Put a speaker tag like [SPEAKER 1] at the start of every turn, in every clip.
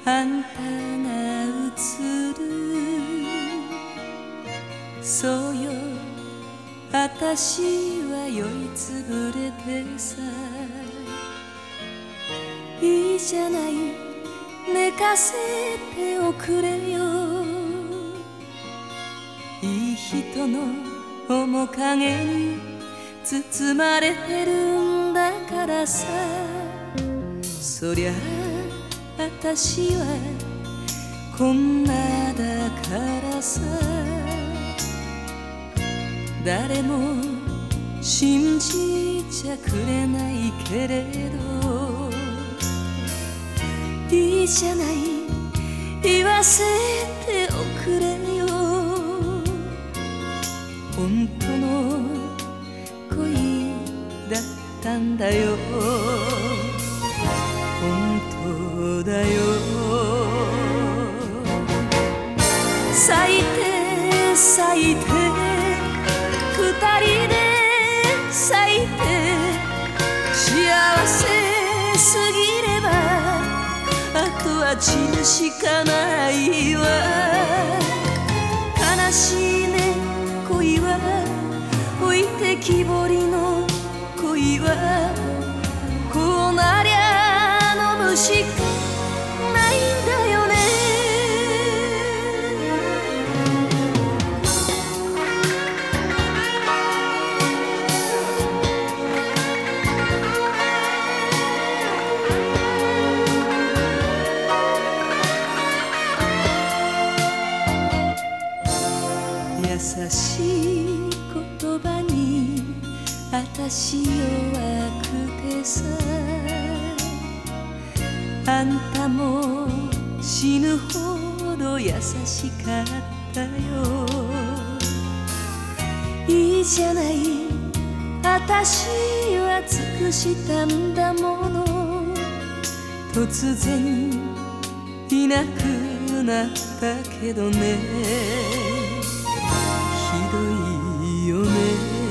[SPEAKER 1] あんたが映る。そうよ、あたしは酔いつぶれてさ。いいじゃない、寝かせておくれよ。いい人の面影に包まれてるんだからさ。そりゃあたしはこんなだからさ。誰も信じちゃくれないけれど、いいじゃない、言わせておくれよ。本当の恋だったんだよ。本当だよ。咲いて咲いて二人で咲いて、幸せすぎればあとは散るしかないわ。悲しいね恋は、置いてきぼりの恋は。こうなりゃ飲むしかないんだよね。優しい言葉にあたし弱くてさ。あんたも死ぬほど優しかったよ。いいじゃない、あたしは尽くしたんだもの。突然いなくなったけどね。ひどいよね。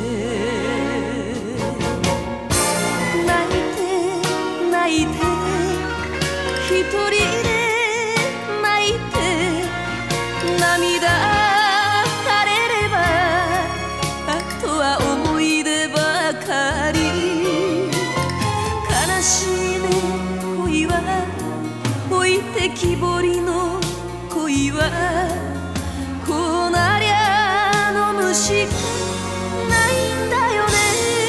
[SPEAKER 1] 泣いて泣いて一人で泣いて、涙垂れればあとは思い出ばかり。悲しいね恋は、置いてきぼりの恋は。こうなりゃ飲むしかないんだよね。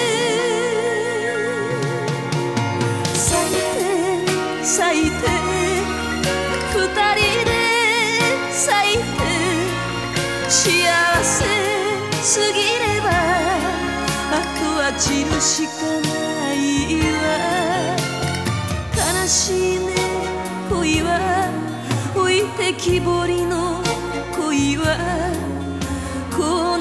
[SPEAKER 1] 咲いて咲いて二人で咲いて、幸せすぎればあとは散るしかないわ。悲しいね恋は、置いてきぼりの恋は。こう